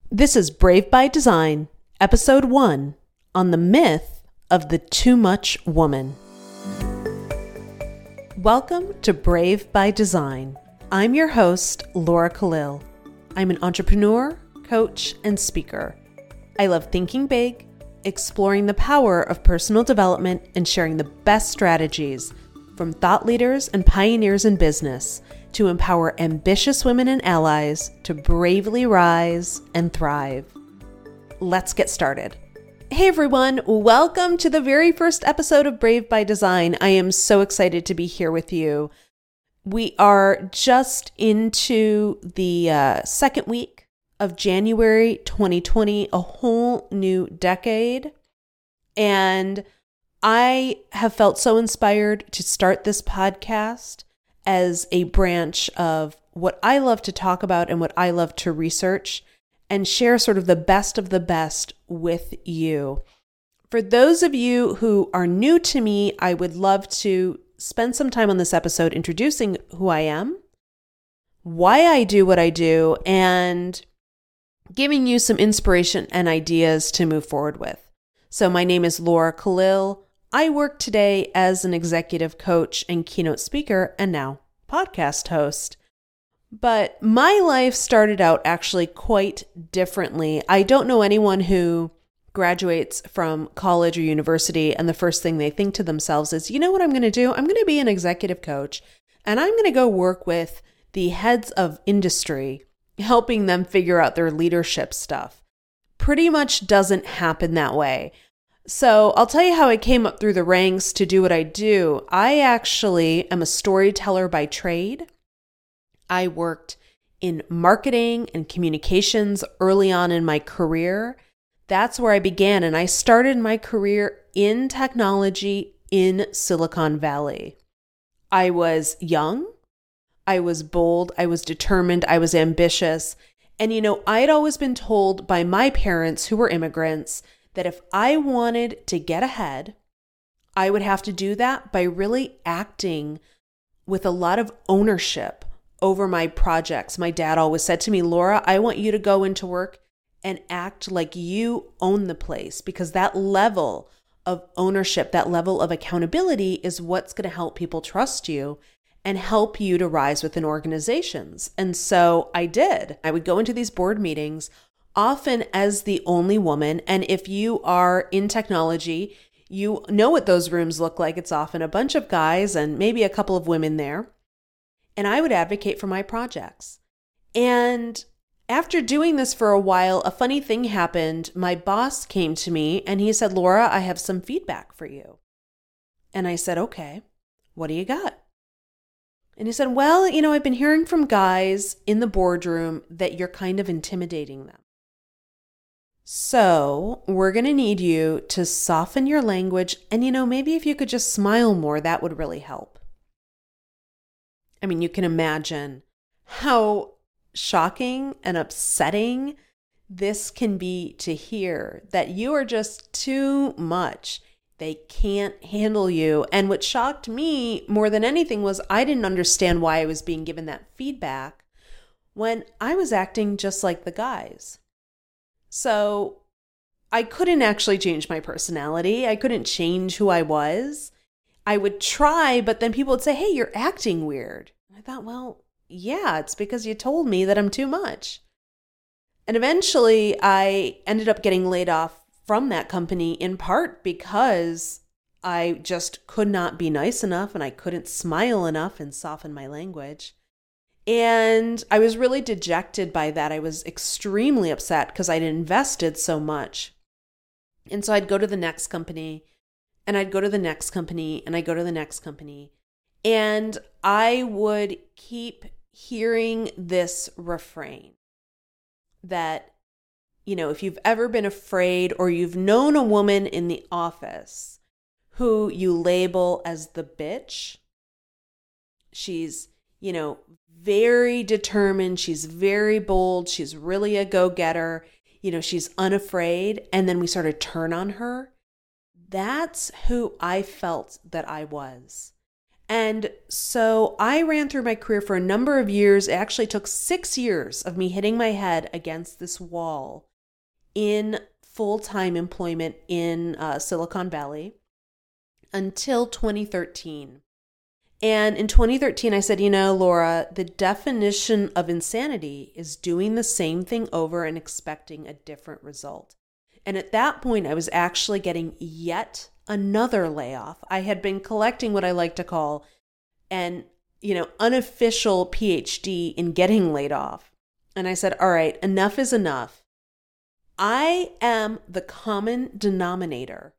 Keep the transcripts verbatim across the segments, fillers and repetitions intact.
This is Brave by Design, Episode one, on the myth of the too much woman. Welcome to Brave by Design. I'm your host, Laura Khalil. I'm an entrepreneur, coach, and speaker. I love thinking big, exploring the power of personal development, and sharing the best strategies from thought leaders and pioneers in business to empower ambitious women and allies to bravely rise and thrive. Let's get started. Hey everyone, welcome to the very first episode of Brave by Design. I am so excited to be here with you. We are just into the uh, second week of January twenty twenty, a whole new decade. And I have felt so inspired to start this podcast as a branch of what I love to talk about and what I love to research and share sort of the best of the best with you. For those of you who are new to me, I would love to spend some time on this episode introducing who I am, why I do what I do, and giving you some inspiration and ideas to move forward with. So my name is Laura Khalil. I work today as an executive coach and keynote speaker and now podcast host. But my life started out actually quite differently. I don't know anyone who graduates from college or university and the first thing they think to themselves is, you know what I'm going to do? I'm going to be an executive coach and I'm going to go work with the heads of industry, helping them figure out their leadership stuff. Pretty much doesn't happen that way. So I'll tell you how I came up through the ranks to do what I do. I actually am a storyteller by trade. I worked in marketing and communications early on in my career. That's where I began, and I started my career in technology in Silicon Valley. I was young, I was bold, I was determined, I was ambitious. And you know, I had always been told by my parents who were immigrants that if I wanted to get ahead, I would have to do that by really acting with a lot of ownership over my projects. My dad always said to me, Laura, I want you to go into work and act like you own the place, because that level of ownership, that level of accountability is what's going to help people trust you and help you to rise within organizations. And so I did. I would go into these board meetings often as the only woman. And if you are in technology, you know what those rooms look like. It's often a bunch of guys and maybe a couple of women there. And I would advocate for my projects. And after doing this for a while, a funny thing happened. My boss came to me and he said, Laura, I have some feedback for you. And I said, okay, what do you got? And he said, well, you know, I've been hearing from guys in the boardroom that you're kind of intimidating them. So we're going to need you to soften your language. And, you know, maybe if you could just smile more, that would really help. I mean, you can imagine how shocking and upsetting this can be to hear, that you are just too much. They can't handle you. And what shocked me more than anything was I didn't understand why I was being given that feedback when I was acting just like the guys. So I couldn't actually change my personality. I couldn't change who I was. I would try, but then people would say, hey, you're acting weird. And I thought, well, yeah, it's because you told me that I'm too much. And eventually I ended up getting laid off from that company in part because I just could not be nice enough and I couldn't smile enough and soften my language. And I was really dejected by that. I was extremely upset because I'd invested so much. And so I'd go to the next company and I'd go to the next company and I'd go to the next company. And I would keep hearing this refrain that, you know, if you've ever been afraid or you've known a woman in the office who you label as the bitch, she's, you know, very determined. She's very bold. She's really a go-getter. You know, she's unafraid. And then we sort of turn on her. That's who I felt that I was. And so I ran through my career for a number of years. It actually took six years of me hitting my head against this wall in full-time employment in uh, Silicon Valley until twenty thirteen. And in twenty thirteen, I said, you know, Laura, the definition of insanity is doing the same thing over and expecting a different result. And at that point, I was actually getting yet another layoff. I had been collecting what I like to call an, you know, unofficial P H D in getting laid off. And I said, all right, enough is enough. I am the common denominator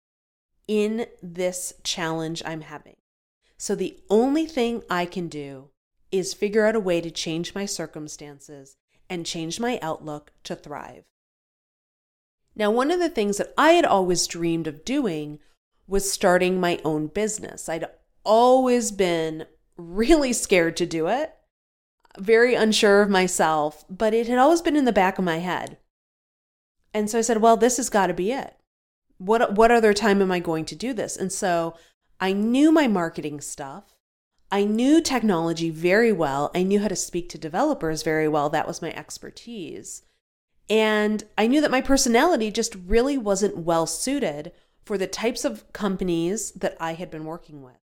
in this challenge I'm having. So the only thing I can do is figure out a way to change my circumstances and change my outlook to thrive. Now, one of the things that I had always dreamed of doing was starting my own business. I'd always been really scared to do it, very unsure of myself, but it had always been in the back of my head. And so I said, well, this has got to be it. What, what other time am I going to do this? And so I knew my marketing stuff. I knew technology very well. I knew how to speak to developers very well. That was my expertise. And I knew that my personality just really wasn't well suited for the types of companies that I had been working with.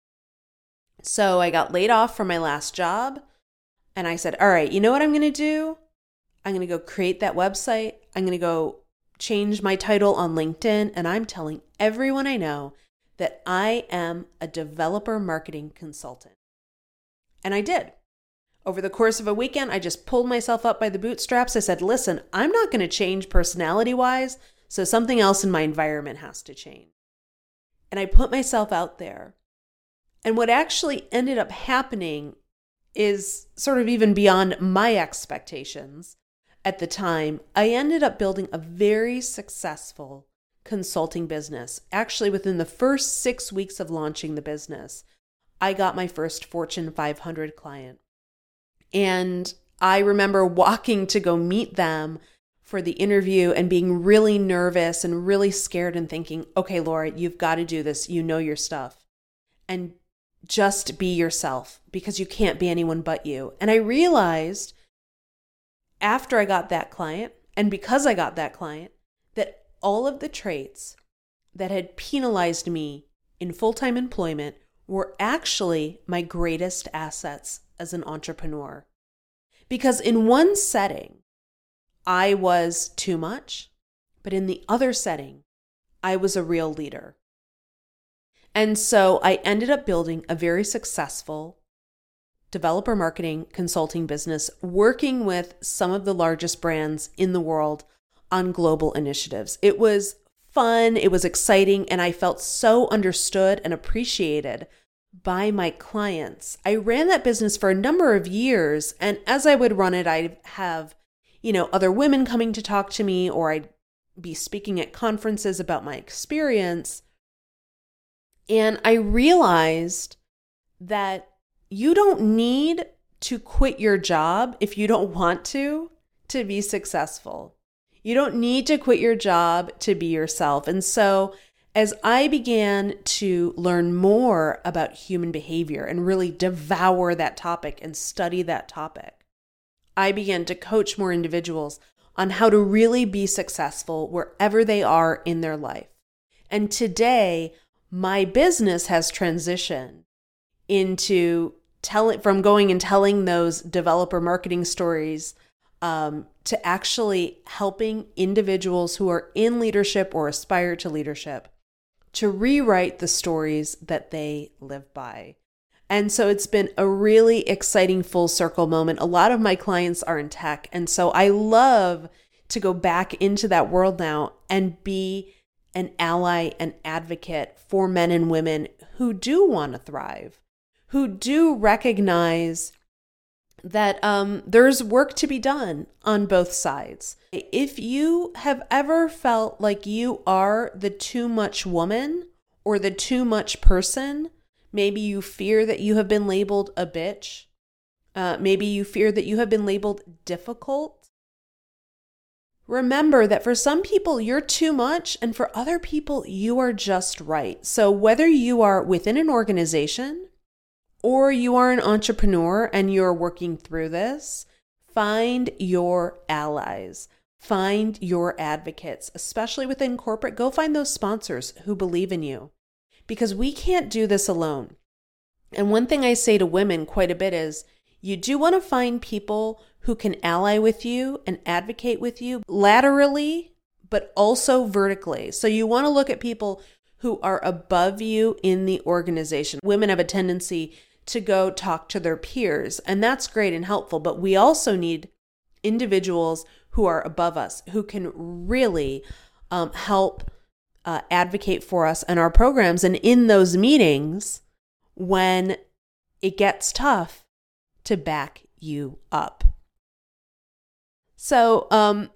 So I got laid off from my last job. And I said, all right, you know what I'm going to do? I'm going to go create that website. I'm going to go change my title on LinkedIn. And I'm telling everyone I know that I am a developer marketing consultant. And I did. Over the course of a weekend, I just pulled myself up by the bootstraps. I said, listen, I'm not going to change personality-wise, so something else in my environment has to change. And I put myself out there. And what actually ended up happening is sort of even beyond my expectations at the time. I ended up building a very successful consulting business. Actually, within the first six weeks of launching the business, I got my first Fortune five hundred client. And I remember walking to go meet them for the interview and being really nervous and really scared and thinking, okay, Laura, you've got to do this. You know your stuff. And just be yourself because you can't be anyone but you. And I realized after I got that client, and because I got that client, that all of the traits that had penalized me in full-time employment were actually my greatest assets as an entrepreneur. Because in one setting, I was too much, but in the other setting, I was a real leader. And so I ended up building a very successful developer marketing consulting business, working with some of the largest brands in the world on global initiatives. It was fun, it was exciting, and I felt so understood and appreciated by my clients. I ran that business for a number of years, and as I would run it, I'd have, you know, other women coming to talk to me, or I'd be speaking at conferences about my experience. And I realized that you don't need to quit your job if you don't want to, to be successful. You don't need to quit your job to be yourself. And so as I began to learn more about human behavior and really devour that topic and study that topic, I began to coach more individuals on how to really be successful wherever they are in their life. And today, my business has transitioned into telling, from going and telling those developer marketing stories um, to actually helping individuals who are in leadership or aspire to leadership to rewrite the stories that they live by. And so it's been a really exciting full circle moment. A lot of my clients are in tech. And so I love to go back into that world now and be an ally, an advocate for men and women who do want to thrive, who do recognize that um, there's work to be done on both sides. If you have ever felt like you are the too much woman or the too much person, maybe you fear that you have been labeled a bitch, uh, maybe you fear that you have been labeled difficult, remember that for some people you're too much, and for other people you are just right. So whether you are within an organization or you are an entrepreneur and you're working through this, find your allies. Find your advocates, especially within corporate. Go find those sponsors who believe in you, because we can't do this alone. And one thing I say to women quite a bit is, you do want to find people who can ally with you and advocate with you laterally, but also vertically. So you want to look at people who are above you in the organization. Women have a tendency to go talk to their peers, and that's great and helpful, but we also need individuals who are above us, who can really um, help uh, advocate for us and our programs. And in those meetings, when it gets tough, to back you up. So, um,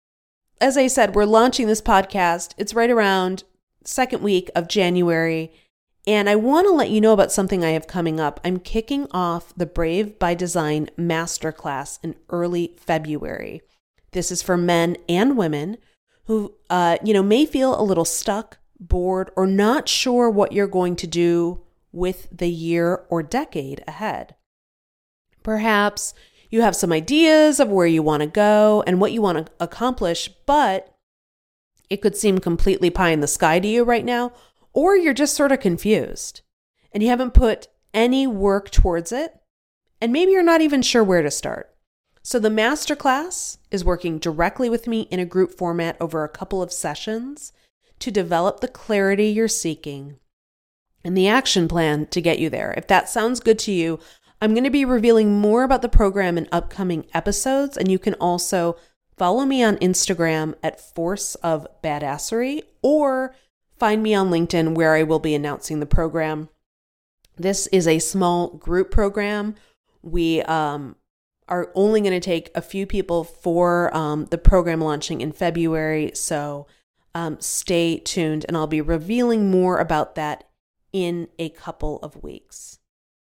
as I said, we're launching this podcast. It's right around second week of January. And I want to let you know about something I have coming up. I'm kicking off the Brave by Design Masterclass in early February. This is for men and women who, uh, you know, may feel a little stuck, bored, or not sure what you're going to do with the year or decade ahead. Perhaps you have some ideas of where you want to go and what you want to accomplish, but it could seem completely pie in the sky to you right now, or you're just sort of confused and you haven't put any work towards it, and maybe you're not even sure where to start. So the masterclass is working directly with me in a group format over a couple of sessions to develop the clarity you're seeking and the action plan to get you there. If that sounds good to you, I'm going to be revealing more about the program in upcoming episodes, and you can also follow me on Instagram at Force of Badassery, or find me on LinkedIn where I will be announcing the program. This is a small group program. We um, are only going to take a few people for um, the program launching in February, so um, stay tuned, and I'll be revealing more about that in a couple of weeks.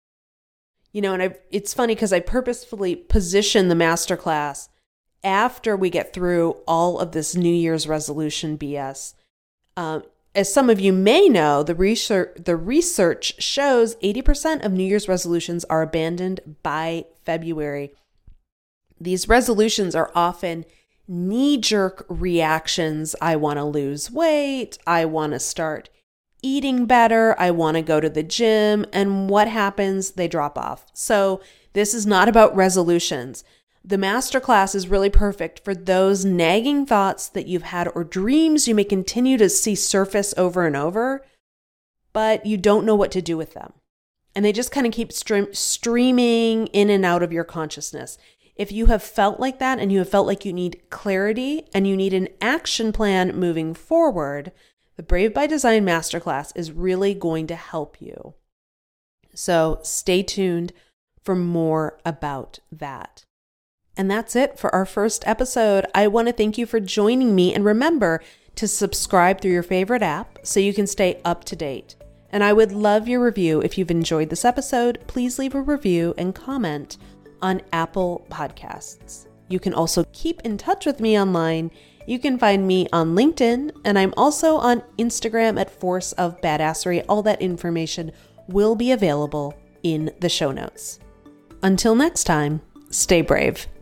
You know, and I, it's funny because I purposefully position the masterclass after we get through all of this New Year's resolution B S. Um, as some of you may know, the research the research shows eighty percent of New Year's resolutions are abandoned by February. These resolutions are often knee-jerk reactions. I want to lose weight. I want to start eating better. I want to go to the gym. And what happens? They drop off. So this is not about resolutions. The masterclass is really perfect for those nagging thoughts that you've had or dreams you may continue to see surface over and over, but you don't know what to do with them. And they just kind of keep stream- streaming in and out of your consciousness. If you have felt like that and you have felt like you need clarity and you need an action plan moving forward, the Brave by Design Masterclass is really going to help you. So stay tuned for more about that. And that's it for our first episode. I want to thank you for joining me, and remember to subscribe through your favorite app so you can stay up to date. And I would love your review. If you've enjoyed this episode, please leave a review and comment on Apple Podcasts. You can also keep in touch with me online. You can find me on LinkedIn, and I'm also on Instagram at Force of Badassery. All that information will be available in the show notes. Until next time, stay brave.